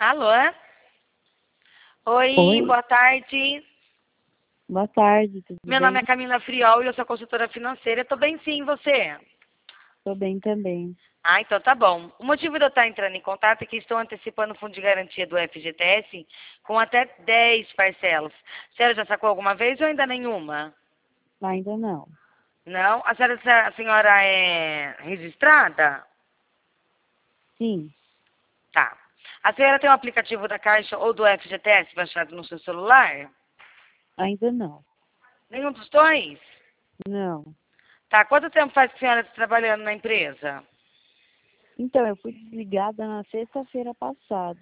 Alô? Oi, Oi, boa tarde. boa tarde, tudo Meu bem? nome é Camila Friol e eu sou consultora financeira. Tô bem sim, e você? Tô bem também. Ah, então tá bom. O motivo de eu estar entrando em contato é que estou antecipando o fundo de garantia do FGTS com até 10 parcelas. A senhora já sacou alguma vez ou ainda nenhuma? Ainda não. Não? A senhora é registrada? Sim, Tá. A senhora tem o aplicativo da Caixa ou do FGTS baixado no seu celular? ainda não. Nenhum dos dois? Não. Tá. Quanto tempo faz que a senhora está trabalhando na empresa? Então, eu fui desligada na sexta-feira passada.